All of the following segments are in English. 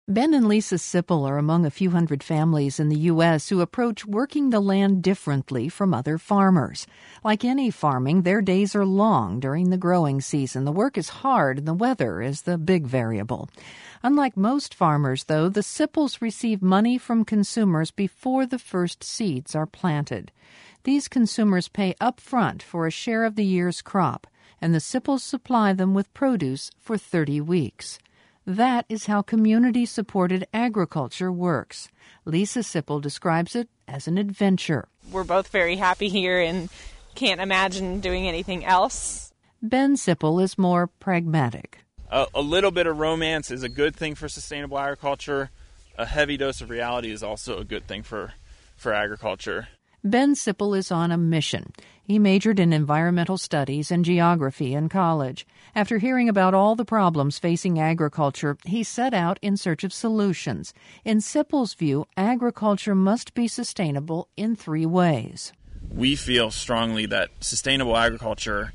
Ben and Lisa Sipple are among a few hundred families in the U.S. who approach working the land differently from other farmers. Like any farming, their days are long during the growing season. The work is hard and the weather is the big variable. Unlike most farmers, though, the Sipples receive money from consumers before the first seeds are planted. These consumers pay up front for a share of the year's crop, and the Sipples supply them with produce for 30 weeks. That is how community-supported agriculture works. Lisa Sipple describes it as an adventure. We're both very happy here and can't imagine doing anything else. Ben Sipple is more pragmatic. A little bit of romance is a good thing for sustainable agriculture. A heavy dose of reality is also a good thing for agriculture. Ben Sipple is on a mission. He majored in environmental studies and geography in college. After hearing about all the problems facing agriculture, he set out in search of solutions. In Sipple's view, agriculture must be sustainable in 3 ways. We feel strongly that sustainable agriculture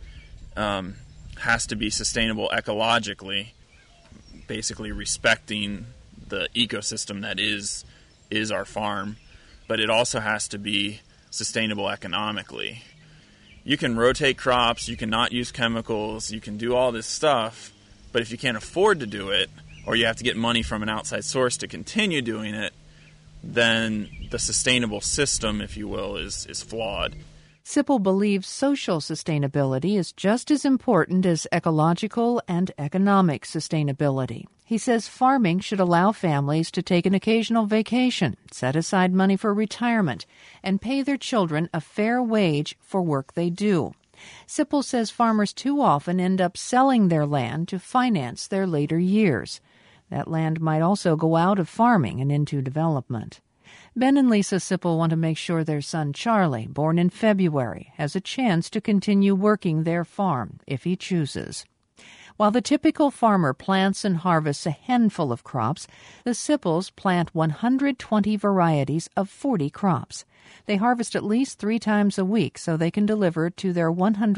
has to be sustainable ecologically, basically respecting the ecosystem that is our farm, but it also has to be sustainable economically. You can rotate crops, you can not use chemicals, you can do all this stuff, but if you can't afford to do it, or you have to get money from an outside source to continue doing it, then the sustainable system, if you will, is flawed. Sipple believes social sustainability is just as important as ecological and economic sustainability. He says farming should allow families to take an occasional vacation, set aside money for retirement, and pay their children a fair wage for work they do. Sipple says farmers too often end up selling their land to finance their later years. That land might also go out of farming and into development. Ben and Lisa Sipple want to make sure their son Charlie, born in February, has a chance to continue working their farm if he chooses. While the typical farmer plants and harvests a handful of crops, the Sipples plant 120 varieties of 40 crops. They harvest at least 3 times a week so they can deliver to their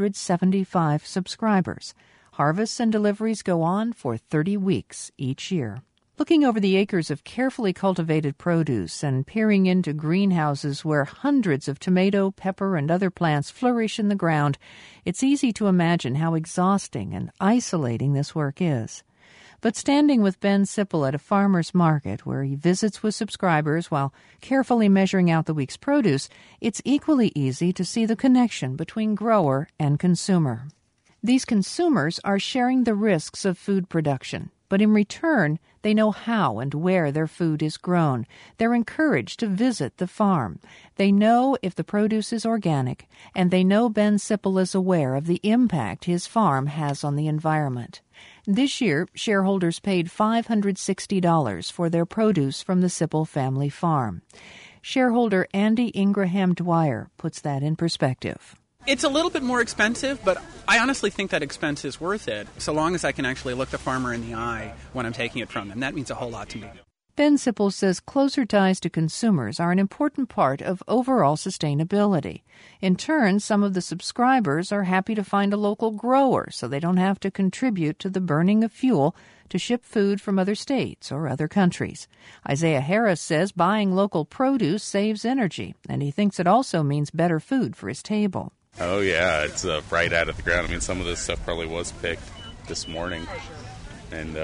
175 subscribers. Harvests and deliveries go on for 30 weeks each year. Looking over the acres of carefully cultivated produce and peering into greenhouses where hundreds of tomato, pepper, and other plants flourish in the ground, it's easy to imagine how exhausting and isolating this work is. But standing with Ben Sipple at a farmer's market where he visits with subscribers while carefully measuring out the week's produce, it's equally easy to see the connection between grower and consumer. These consumers are sharing the risks of food production, but in return, they know how and where their food is grown. They're encouraged to visit the farm. They know if the produce is organic, and they know Ben Sipple is aware of the impact his farm has on the environment. This year, shareholders paid $560 for their produce from the Sipple family farm. Shareholder Andy Ingraham Dwyer puts that in perspective. It's a little bit more expensive, but I honestly think that expense is worth it, so long as I can actually look the farmer in the eye when I'm taking it from them. That means a whole lot to me. Ben Sipple says closer ties to consumers are an important part of overall sustainability. In turn, some of the subscribers are happy to find a local grower so they don't have to contribute to the burning of fuel to ship food from other states or other countries. Isaiah Harris says buying local produce saves energy, and he thinks it also means better food for his table. Oh, yeah, it's right out of the ground. I mean, some of this stuff probably was picked this morning. And,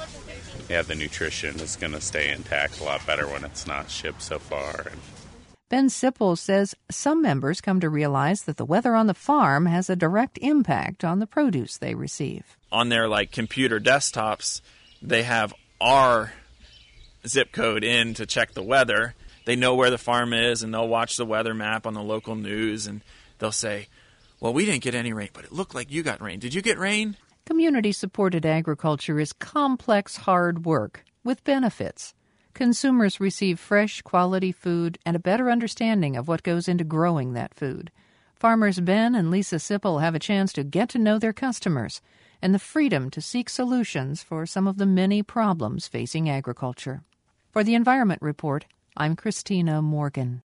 the nutrition is going to stay intact a lot better when it's not shipped so far. Ben Sipple says some members come to realize that the weather on the farm has a direct impact on the produce they receive. On their, computer desktops, they have our zip code in to check the weather. They know where the farm is, and they'll watch the weather map on the local news, and they'll say, well, we didn't get any rain, but it looked like you got rain. Did you get rain? Community-supported agriculture is complex, hard work with benefits. Consumers receive fresh, quality food and a better understanding of what goes into growing that food. Farmers Ben and Lisa Sipple have a chance to get to know their customers and the freedom to seek solutions for some of the many problems facing agriculture. For the Environment Report, I'm Christina Morgan.